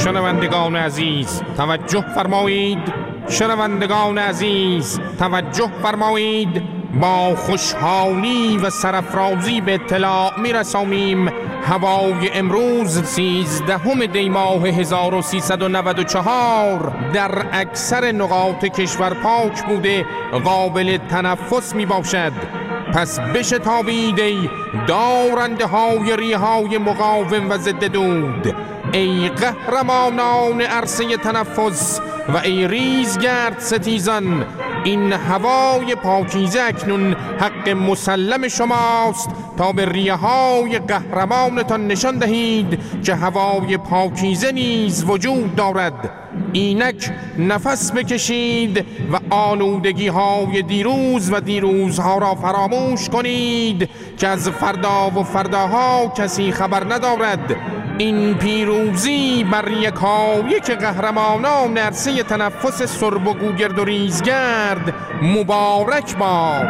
شنوندگان عزیز توجه فرمایید، شنوندگان عزیز توجه فرمایید. با خوشحالی و سرافرازی به اطلاع میرسانیم هوای امروز 13 دی ماه 1394 در اکثر نقاط کشور پاک بوده قابل تنفس می باشد. پس بشتابید ای دارنده های ریهای مقاوم و ضد دود، ای قهرمانان عرصه تنفس و ای ریزگرد ستیزان. این هوای پاکیزه اکنون حق مسلم شماست تا به ریه‌های قهرمانتان نشان دهید که هوای پاکیزه نیز وجود دارد. اینک نفس بکشید و آلودگی‌های دیروز و دیروزها را فراموش کنید که از فردا و فرداها کسی خبر ندارد. این پیروزی بر یکایک قهرمانان عرصه تنفس سرب و گوگرد و ریزگرد مبارک باد.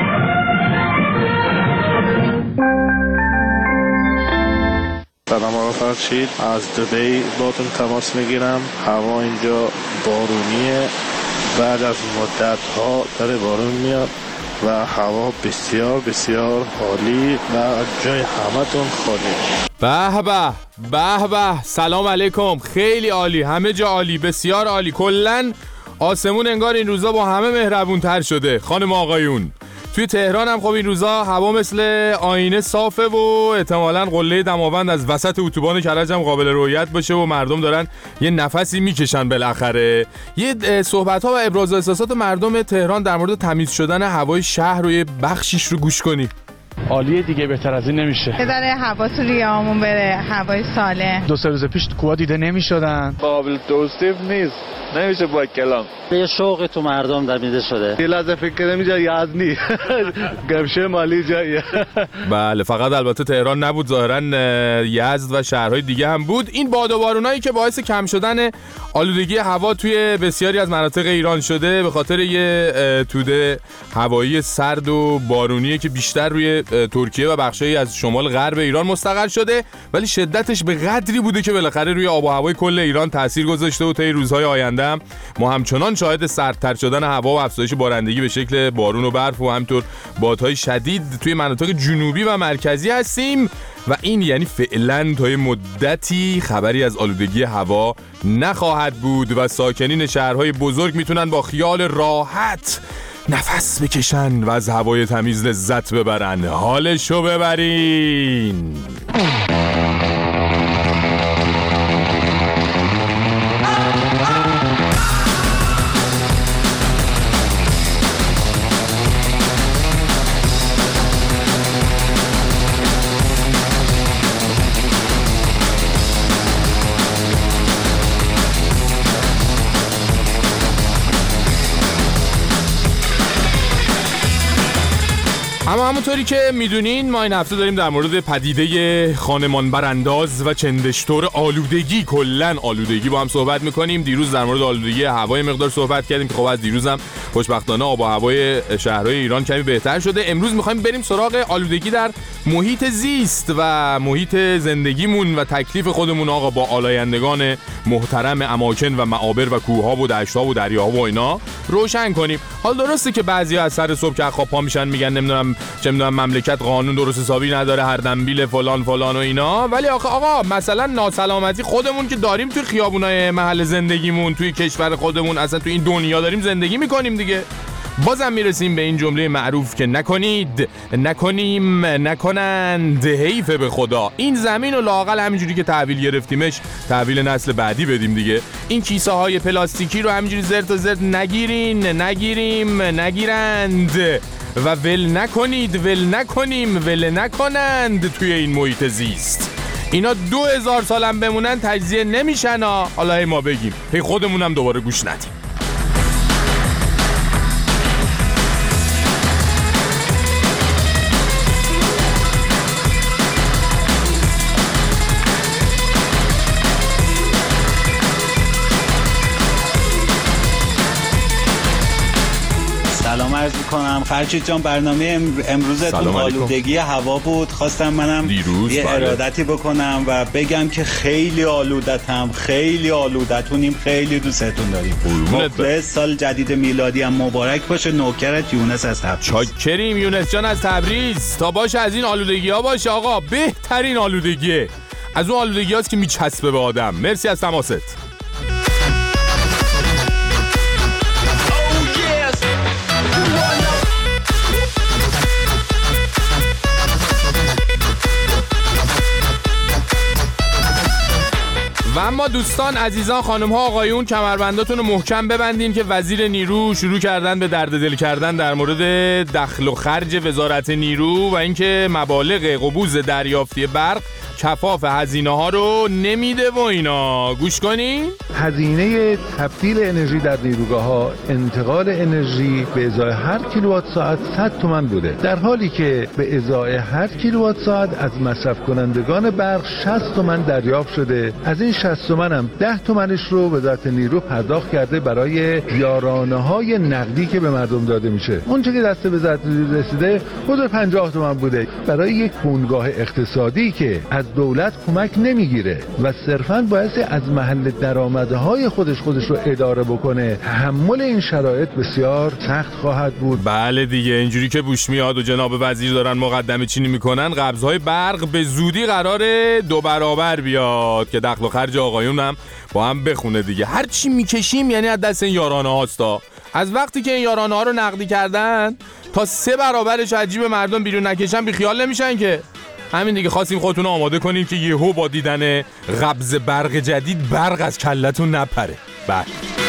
سلام آقا فرشید، از دبی باتون تماس میگیرم. هوا اینجا بارونیه، بعد از مدت ها داره بارون میاد و هوا بسیار بسیار عالی و جای همتون خالی. به به به به، سلام علیکم. خیلی عالی، همه جا عالی، بسیار عالی. کلن آسمون انگار این روزا با همه مهربون تر شده. خانم آقایون توی تهران هم خب این روزا هوا مثل آینه صافه و احتمالاً قله دماوند از وسط اتوبان کرج هم قابل رؤیت باشه و مردم دارن یه نفسی میکشن بالاخره. یه صحبت‌ها و ابراز احساسات مردم تهران در مورد تمیز شدن هوای شهر رو یه بخشیش رو گوش کنی. عالیه دیگه، بهتر از این نمیشه. بذاره هوا تو ریه‌هامون بره، هوای سالم. 2-3 روز پیش کوها دیده نمیشدن. قابل توصیف نیست، نمیشه با کلام. یه شوق تو مردم دمیده شده. یه لحظه فکر کردم اینجا یزدی گمشه مالی جاییه. بله، فقط البته تهران نبود، ظاهرا یزد و شهرهای دیگه هم بود. این باد و بارونایی که باعث کم شدن آلودگی هوا توی بسیاری از مناطق ایران شده به خاطر یه توده هوایی سرد و بارونیه که بیشتر روی ترکیه و بخشایی از شمال غرب ایران مستقر شده، ولی شدتش به قدری بوده که بالاخره روی آب و هوای کل ایران تاثیر گذاشته و طی روزهای آینده ما همچنان شاهد سردتر شدن هوا و افزایش بارندگی به شکل بارون و برف و همینطور بادهای شدید توی مناطق جنوبی و مرکزی هستیم و این یعنی فعلا تا مدتی خبری از آلودگی هوا نخواهد بود و ساکنین شهرهای بزرگ میتونن با خیال راحت نفس بکشن و از هوای تمیز لذت ببرن. حالشو ببرین. اما همونطوری که میدونین ما این هفته داریم در مورد پدیده خانمان برانداز و چندشتور آلودگی، کلن آلودگی با هم صحبت میکنیم. دیروز در مورد آلودگی هوای مقدار صحبت کردیم که خب از دیروز هم خوشبختانه آب و هوای شهرهای ایران کمی بهتر شده. امروز میخوایم بریم سراغ آلودگی در محیط زیست و محیط زندگیمون و تکلیف خودمون آقا با آلایندگان محترم اماکن و معابر و کوهها و دشت‌ها و دریاها و اینا روشن کنیم. حال درسته که بعضیا از سر صبح که خواب پا میشن میگن نمیدونم چه میدونم مملکت قانون درست حسابی نداره، هر دنبیل فلان فلان و اینا، ولی آقا مثلا ناسلامتی خودمون که داریم توی خیابونای محل زندگیمون، توی کشور خودمون، اصلا توی این دنیا داریم زندگی میکنیم دیگه. بازم میرسیم به این جمله معروف که نکنید، نکنیم، نکنند، حیف به خدا. این زمین و لااقل همینجوری که تحویل گرفتیمش تحویل نسل بعدی بدیم دیگه. این کیسه های پلاستیکی رو همینجوری زرت و زرت نگیرین، نگیریم، نگیرند و ول نکنید، ول نکنیم، ول نکنند توی این محیط زیست. اینا 2000 سالم بمونن تجزیه نمیشن ها. حالا ما بگیم هی خودمونم دوباره گوش ندیم. سلام عرض میکنم هستم. فرشید جان برنامه امروزتون آلودگی هوا بود. خواستم منم یه ارادتی بکنم و بگم که خیلی آلودتم، خیلی آلودتونیم، خیلی دوستتون داریم. مخلص، سال جدید میلادی هم مبارک باشه. نوکرت یونس از تبریز. چاکریم یونس جان از تبریز. تا باشه از این آلودگی ها باشه آقا، بهترین آلودگیه، از اون آلودگی هاست که میچسبه به آدم. مرسی از تماست. و اما دوستان عزیزان خانم ها آقایون کمربنداتون رو محکم ببندین که وزیر نیرو شروع کردن به درد دل کردن در مورد دخل و خرج وزارت نیرو و اینکه مبالغ قبوز دریافتی برق کفاف هزینه ها رو نمیده و اینا. گوش کنین. هزینه تبدیل انرژی در نیروگاه ها انتقال انرژی به ازای هر کیلووات ساعت 100 تومان بوده، در حالی که به ازای هر کیلووات ساعت از مصرف کنندگان برق 60 تومان دریافت شده. از این 60 تومان هم 10 تومنش رو وزارت نیرو پرداخت کرده برای یارانه های نقدی که به مردم داده میشه. اونچه که دست وزارت رسیده حدود 50 تومان بوده برای یک بنگاه اقتصادی که از دولت کمک نمیگیره و صرفاً باعث از محل درآمدهای خودش رو اداره بکنه. تحمل این شرایط بسیار سخت خواهد بود. بله دیگه، اینجوری که بوش میاد و جناب وزیر دارن مقدمه چینی میکنن، قبضهای برق به زودی قراره 2 برابر بیاد که دخل و خرج آقایون هم با هم بخونه دیگه. هر چی میکشیم یعنی از دست این یارانه هاستا. از وقتی که این یارانه ها رو نقدی کردن تا 3 برابرش عجیب مردم بیرون نکشن بیخیال نمیشن که. همین دیگه، خواستیم خودتون آماده کنیم که یهو با دیدن قبض برق جدید برق از کلتون نپره. بله.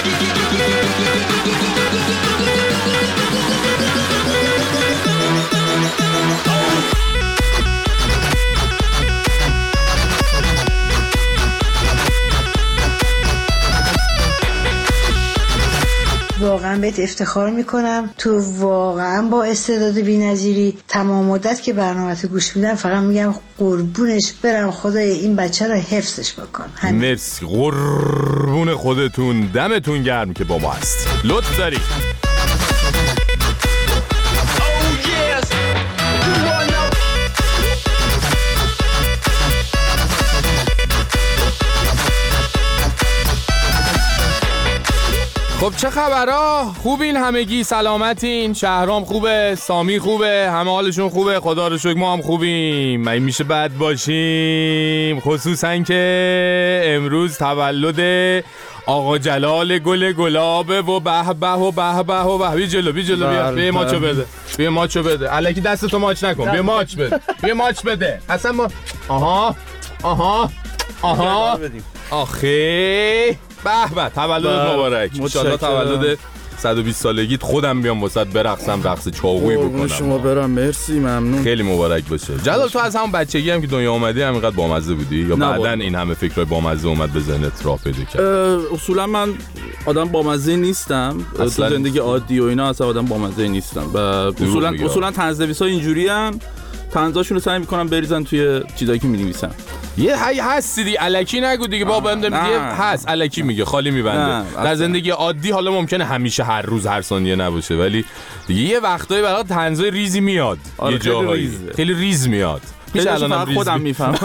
واقعا بهت افتخار میکنم. تو واقعا با استعداد بی‌نظیری. تمام مدت که برنامه‌ت گوش میدم فقط میگم قربونش برم، خدای این بچه رو حفظش بکن. مرسی، قربون خودتون، دمتون گرم که با ما هست. لطف داری. خب چه خبرها؟ خوبین همگی؟ سلامتین؟ شهرام خوبه؟ سامی خوبه؟ همه حالشون خوبه؟ خدا رو شکر ما هم خوبیم. این میشه بد باشیم، خصوصا که امروز تولد آقا جلال گل گلابه و به به و به به و به. بی جلو بیا ماچو بده، بیا ماچو بده. الکی دستتو ماچ نکن، بیا ماچ بده، بیا ماچ بده. اصلا ما آها آخه به به. تولدت مبارک، انشالله تولد 120 سالگیت خودم بیام واسط برقصم رقص چاقویی بکنم. شما برم. مرسی، ممنون. خیلی مبارک باشه. جلال تو از همون بچگی هم که دنیا اومدی همینقدر بامزه بودی یا بعداً این همه فکرای بامزه اومد به ذهنت راه پیدا کرد؟ اصولا من آدم بامزه نیستم. تو زندگی عادی و اینا اصلا آدم بامزه نیستم و اصولا طنزنویسا اینجوریان، طنزاشون رو سعی میکنم بریزن توی چیزایی که می‌نویسن. یه هستی دیگه، الکی نگو دیگه بابا. هم دیگه هست الکی میگه، خالی میبنده. در زندگی عادی حالا ممکنه همیشه هر روز هر ثانیه نباشه، ولی دیگه یه وقتایی برای طنزای ریزی میاد. یه جاهایی خیلی ریز میاد. میشه الان خودم میفهمم.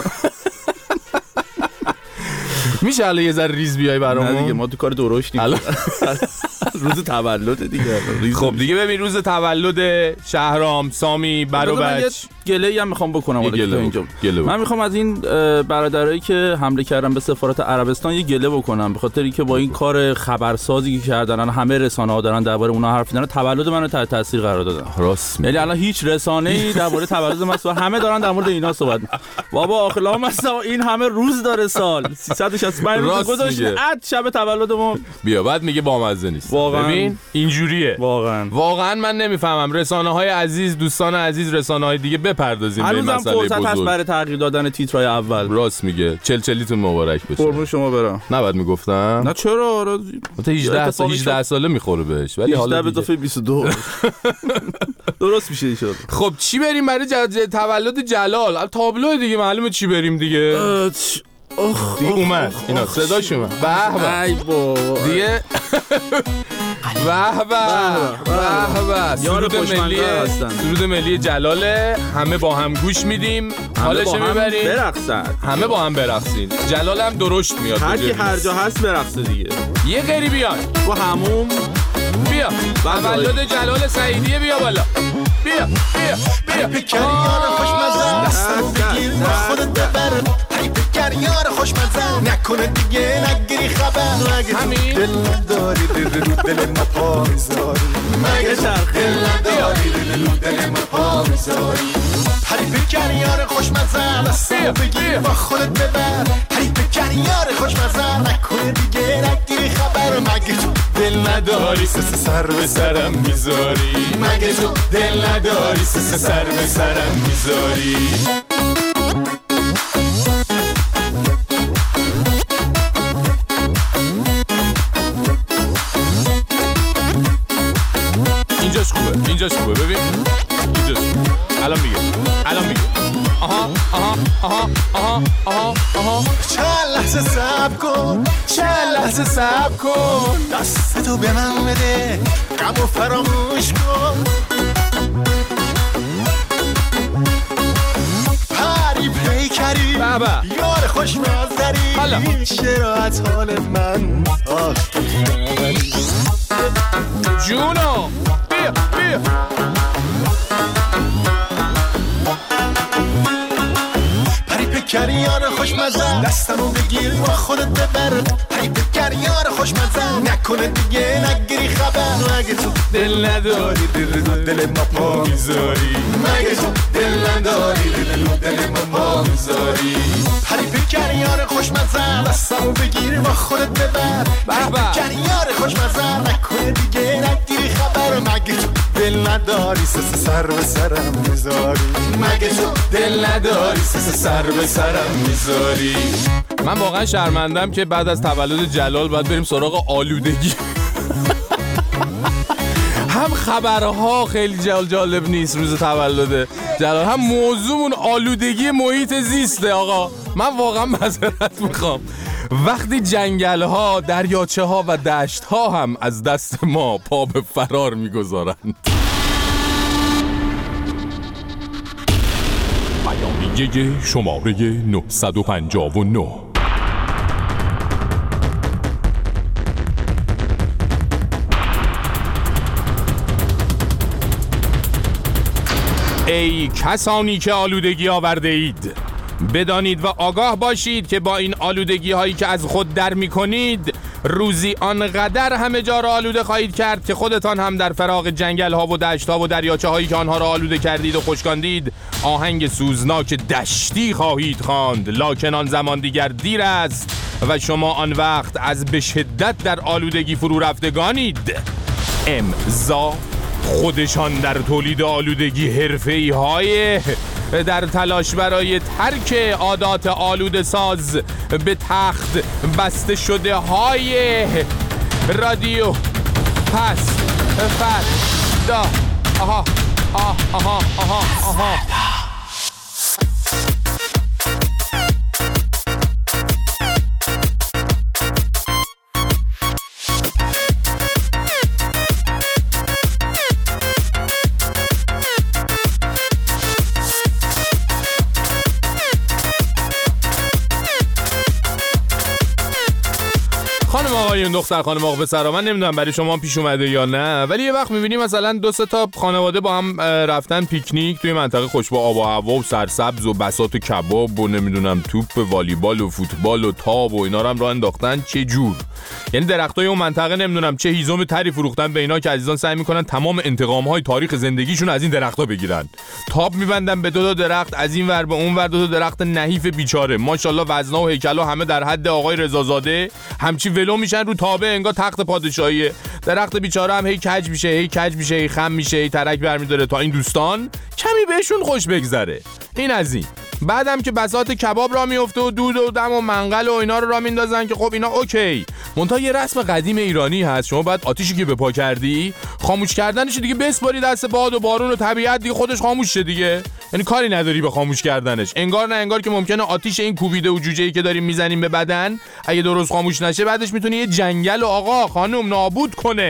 میشه الان یه ذره ریز بیای برامون؟ نه دیگه، ما تو کار درشت نیستیم. روز تولد دیگه. خب دیگه ببین، روز تولد شهرام، سامی، بچ گله‌ای هم میخوام بکنم اینجا. من میخوام از این برادرایی که حمله کردن به سفارت عربستان یه گله بکنم، به خاطر اینکه با این کار خبرسازی که کردن همه رسانه‌ها دارن درباره اونها حرف میزنن، تولد منو تحت تاثیر قرار دادن. راست. یعنی الان هیچ رسانه‌ای درباره تولد من همه دارن در مورد اینا صحبت می‌کنن. بابا آخلا مثلا این همه روز داره سال 365 روز گذشته، عد شب تولدمون بیا بعد میگه بامزه نیست. ببین اینجوریه. واقعا من نمیفهمم. رسانه‌های عزیز، دوستان عزیز، رسانه‌های دیگه بپردازیم به این مسئله بزرگ. هست برای تغییر دادن تیترهای اول. راست میگه. چلیتون مبارک بشه. قربون شما برم. نباید میگفتم. نه چرا؟ تا 18 ساله میخوره بهش، ولی حالا به اضافه 22 درست میشه ایشون. خب چی بریم برای تولد جلال؟ تابلو دیگه معلومه چی بریم دیگه. دیگه اومد اینا صداش اومد. به به. ای بابا دیگه به به سرود ملی جلاله. همه با هم گوش میدیم، حالش میبریم، همه با هم برقصین. جلال هم درشت میاد، هر کی هر جا هست برقصه دیگه. یه غیری بیان با همون بیا تولد جلال سعیدیه، بیا بالا، بیا یار خوشمزه دستم بگیر با خودت ببر. بکر یار خوشمزه نکنه دیگه نگیری خبر. همین دل نداری رو دل ما پا میذاری. مگه دل نداری رو دل ما پا میذاری. هری بکر یار خوشمزه دستم بگیر با خودت ببر. هری بکر یار خوشمزه نکنه دیگه نگیری خبر. مگه تو دل نداری سر به سرم میذاری. مگه تو دل نداری سر به سرم میذاری. اینجاش خوبه ببین، اینجاش الان میگه آها چند لحظه صبر کن دست تو به من بده، غمو فراموش کن. پری پیکری یار خوشمزدری، چرا از حال من جونو بیا پری پکر یار خوشمزه دستمو بگیر با خودت ببر. پری پکر یار خوشمزه نکنه دیگه نگیری خبر. مگه تو دل نداری دل ما پا میذاری. مگه تو دل نداری دل ما پا میذاری. پری پکر یار خوشمزه دستمو بگیر با خودت ببر. پری پکر یار خوشمزه نکنه دیگه نگیری خبر. مگه تو دل نداری سر به سرم میذاری. مگه تو دل نداری سر به سرم میذاری. من واقعا شرمندم که بعد از تولد جلال باید بریم سراغ آلودگی. هم خبرها خیلی جالب نیست روز تولد جلال، هم موضوعمون آلودگی محیط زیسته. آقا من واقعا معذرت میخوام وقتی جنگل‌ها، دریاچه‌ها و دشت‌ها هم از دست ما پا به فرار میگذارند. بیانیه شماره 959. ای کسانی که آلودگی آورده اید، بدانید و آگاه باشید که با این آلودگی هایی که از خود در می کنید روزی آنقدر همه جا را آلوده خواهید کرد که خودتان هم در فراغ جنگل ها و دشت ها و دریاچه هایی که آنها را آلوده کردید و خشکاندید آهنگ سوزناک دشتی خواهید خواند. لکن آن زمان دیگر دیر است و شما آن وقت از به شدت در آلودگی فرو رفتگانید. امضا خودشان در تولید آلودگی حرفه‌ای های در تلاش برای ترک عادات آلوده ساز به تخت بسته شده های رادیو پس فردا. آها آها آها آها آها. خانم آقایون، دختر خانم آقا پسرا، من نمیدونم برای شما پیش اومده یا نه، ولی یه وقت میبینیم مثلا 2-3 تا خانواده با هم رفتن پیکنیک توی منطقه خوش با آب و هوا و سرسبز و بساط کباب و نمیدونم توپ والیبال و فوتبال و تاب و اینا رو هم راه انداختن. چه جور؟ یعنی درختای اون منطقه نمیدونم چه هیزم تری فروختن به اینا که عزیزان سعی میکنن تمام انتقام‌های تاریخ زندگیشون از این درختا بگیرن. تاب میبندن به 2 درخت از این ور به اون ور، 2 درخت نحیف بیچاره، ماشاءالله وزنا و هیکلا همه در حد آقای رضازاده، همچی ولو میشن رو تابه انگار تخت پادشاهیه. درخت بیچاره هم هی کج میشه، هی خم میشه، هی ترک برمی‌داره تا این دوستان کمی بهشون خوش بگذره. این از این. بعدم که بساط کباب را میفته و دود و دم و منقل و اینا رو را میندازن که خب اینا اوکی. منتها یه رسم قدیم ایرانی هست، شما باید آتیشی که بپا کردی خاموش کردنش دیگه بسپاری دست باد و بارون و طبیعت دیگه خودش خاموش شه دیگه. یعنی کاری نداری به خاموش کردنش. انگار نه انگار که ممکنه آتیش این کوبیده و جوجه‌ای که داریم میزنیم به بدن اگه درست خاموش نشه بعدش میتونه یه جنگل و آقا خانم نابود کنه.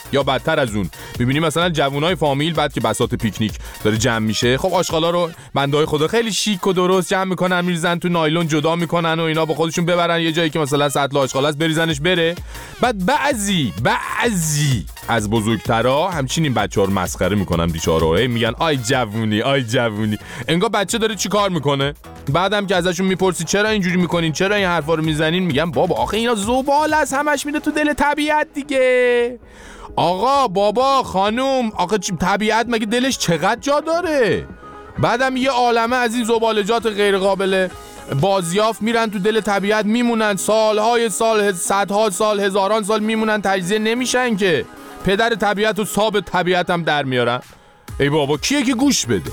یا بدتر از اون می‌بینی مثلا جوونای فامیل بعد که بساط پیکنیک داره جمع میشه، خب آشغالا رو بنده‌های خدا خیلی شیک و درست جمع میکنن میریزن تو نایلون جدا میکنن و اینا با خودشون ببرن یه جایی که مثلا سطل آشغال است بریزنش بره. بعد بعضی از بزرگترا همچین این بچه‌ها رو مسخره میکنن بیچاره‌ها، میگن آی جوونی انگار بچه داره چی کار میکنه. بعدم که ازشون میپرسی چرا اینجوری میکنین، چرا این حرفا رو میزنین، میگن بابا آخه اینا زباله است، همش میره تو دل طبیعت دیگه. آقا بابا خانوم، آخه طبیعت مگه دلش چقدر جا داره؟ بعدم یه عالمه از این زبالجات غیر قابل بازیافت میرن تو دل طبیعت میمونن، سالهای سال، صدها سال، هزاران سال میمونن، تجزیه نمیشن که پدر طبیعت و صاحب طبیعت هم در میارن. ای بابا کیه که گوش بده؟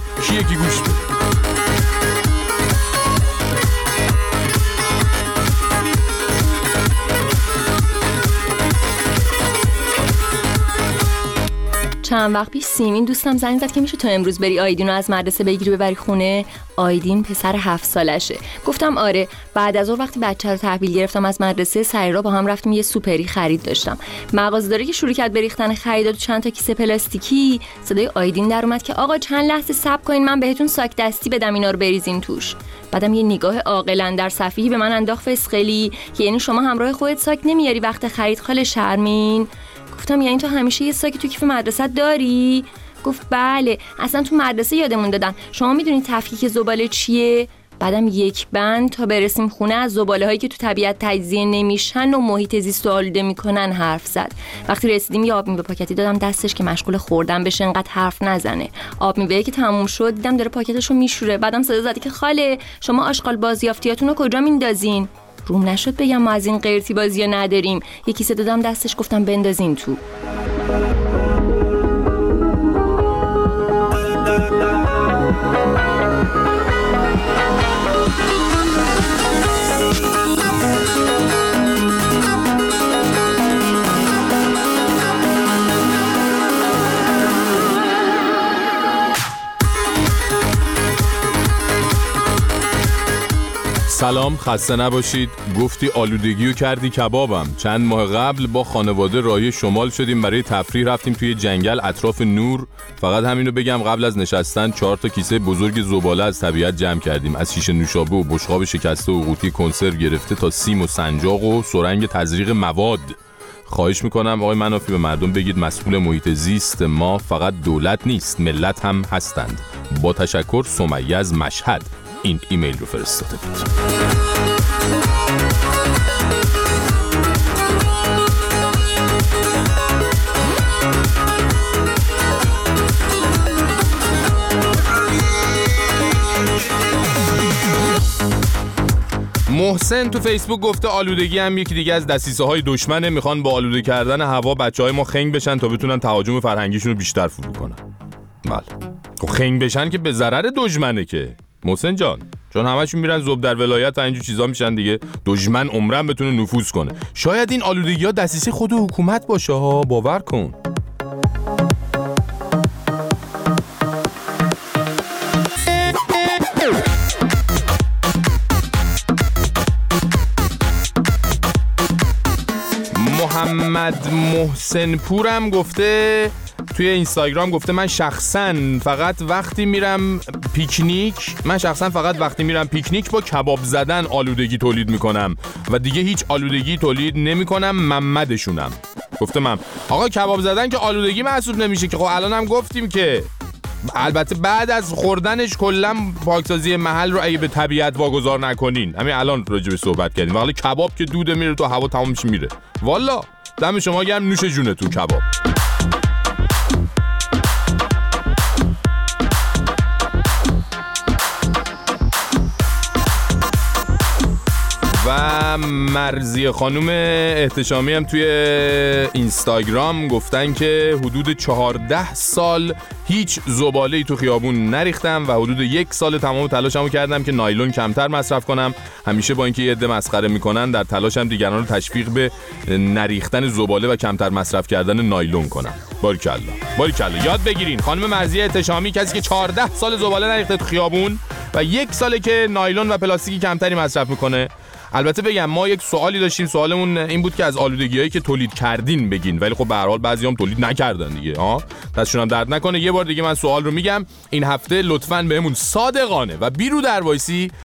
چند وقت پیش سیمین دوستم زنگ زد که میشه تو امروز بری آیدین رو از مدرسه بگیری ببری خونه. آیدین پسر 7 سالشه. گفتم آره. بعد از اون وقتی بچه رو تحویل گرفتم از مدرسه سری را با هم رفتیم یه سوپری خرید داشتم. مغازه‌داری که شروع کرد بریختن خریدات چند تا کیسه پلاستیکی، صدای آیدین در اومد که آقا چند لحظه صبر کنین من بهتون ساک دستی بدم اینا رو بریزین توش. بعدم یه نگاه عاقلانه در صفیحی به من انداخت فسخلی که یعنی شما همراه خودت ساک نمیاری وقت خرید خاله شرمین. گفتم یعنی تو همیشه یه ساکی تو کیف مدرسه داری؟ گفت بله، اصلا تو مدرسه یادمون دادن. شما میدونی تفکیک زباله چیه؟ بعدم یک بند تا برسیم خونه از زباله هایی که تو طبیعت تجزیه نمیشن و محیط زیست رو آلوده میکنن حرف زد. وقتی رسیدیم یه آب میوه پاکتی دادم دستش که مشغول خوردن بشه انقدر حرف نزنه. آب میوه که تموم شد دیدم داره پاکتشو میشوره. بعدم صدا زد که خاله شما آشغال بازیافتیاتون رو کجا میندازین؟ روم نشد بگم ما از این قرتی بازی‌ها نداریم. یکی کیسه دادم دستش گفتم بندازین تو. سلام، خسته نباشید. گفتی آلودگیو کردی کبابم. چند ماه قبل با خانواده راهی شمال شدیم برای تفریح، رفتیم توی جنگل اطراف نور. فقط همینو بگم قبل از نشستن 4 تا کیسه بزرگ زباله از طبیعت جمع کردیم، از شیشه نوشابه و بشقاب شکسته و قوطی کنسرو گرفته تا سیم و سنجاق و سرنگ تزریق مواد. خواهش میکنم آقای منافی به مردم بگید مسئول محیط زیست ما فقط دولت نیست، ملت هم هستند. با تشکر، سمیه از مشهد این ایمیل رو فرستاده بود. محسن تو فیسبوک گفته آلودگی هم یکی دیگه از دسیسه های دشمنه، میخوان با آلوده کردن هوا بچهای ما خنگ بشن تا بتونن تهاجم فرهنگیشون رو بیشتر فرو کنن. بله خب خنگ بشن که به ضرر دشمنه که محسن جان، چون همشون میرن زوب در ولایت و اینجور چیزا میشن دیگه، دشمن عمرن بتونه نفوذ کنه. شاید این آلودگی ها دسیسه خود حکومت باشه ها، باور کن. محمد محسن پورم گفته توی اینستاگرام، گفته من شخصا فقط وقتی میرم پیکنیک با کباب زدن آلودگی تولید میکنم و دیگه هیچ آلودگی تولید نمیکنم. محمدشونم گفته من آقا کباب زدن که آلودگی محسوب نمیشه که، خب الان هم گفتیم که البته بعد از خوردنش کلا پاکسازی محل رو اگه به طبیعت واگذار نکنین، همین الان راجع صحبت کردیم، ولی کباب که دوده میره تو هوا تمامش میره. والا دم شما گرم، نوش جونتون کباب. و مرزی خانوم احتشامی هم توی اینستاگرام گفتن که حدود 14 سال هیچ زباله‌ای تو خیابون نریختم و حدود 1 سال تمام تلاشمو کردم که نایلون کمتر مصرف کنم. همیشه با اینکه یه عده مسخره میکنن در تلاشم دیگران رو تشویق به نریختن زباله و کمتر مصرف کردن نایلون کنم. باریکلا یاد بگیرین. خانم مرزی احتشامی کسی که 14 سال زباله نریخته تو خیابون و 1 ساله که نایلون و پلاستیکی کمتری مصرف میکنه. البته بگم ما یک سوالی داشتیم، سوالمون این بود که از آلودگی‌هایی که تولید کردین بگین، ولی خب به هر حال بعضیام تولید نکردن دیگه دستشون هم درد نکنه. یه بار دیگه من سوال رو میگم، این هفته لطفاً بهمون صادقانه و بی رو در وایسی